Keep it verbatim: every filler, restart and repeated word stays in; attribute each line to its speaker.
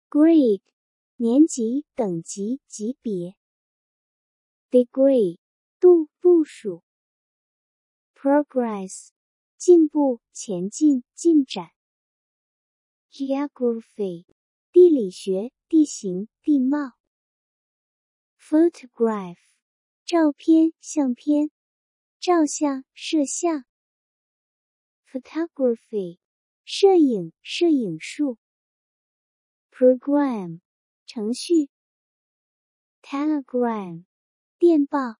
Speaker 1: grade 年级、等级、级别。degree 度、步数。progress 进步、前进、进展。geography 地理学、地形、地貌。photograph 照片、相片、照相、摄像。photography 摄影、摄影术。program 程序。telegram 电报。